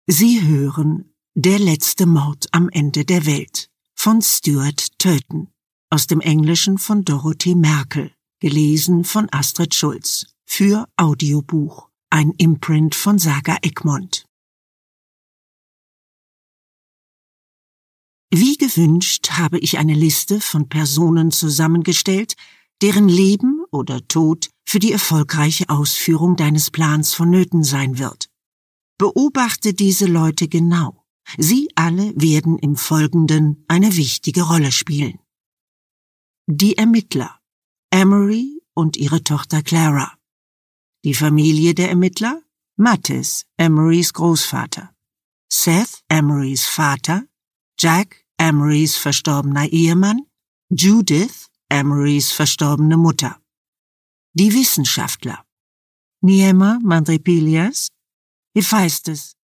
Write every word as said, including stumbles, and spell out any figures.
Sie hören Der letzte Mord am Ende der Welt von Stuart Turton, aus dem Englischen von Dorothy Merkel, gelesen von Astrid Schulz, für Audiobuch, ein Imprint von Saga Egmont. Wie gewünscht habe ich eine Liste von Personen zusammengestellt, deren Leben oder Tod für die erfolgreiche Ausführung deines Plans vonnöten sein wird. Beobachte diese Leute genau. Sie alle werden im Folgenden eine wichtige Rolle spielen. Die Ermittler, Emery und ihre Tochter Clara. Die Familie der Ermittler, Mattis, Emerys Großvater. Seth, Emerys Vater. Jack, Emerys verstorbener Ehemann. Judith, Emerys verstorbene Mutter. Die Wissenschaftler, Niema Mandripilias, Hephaistos,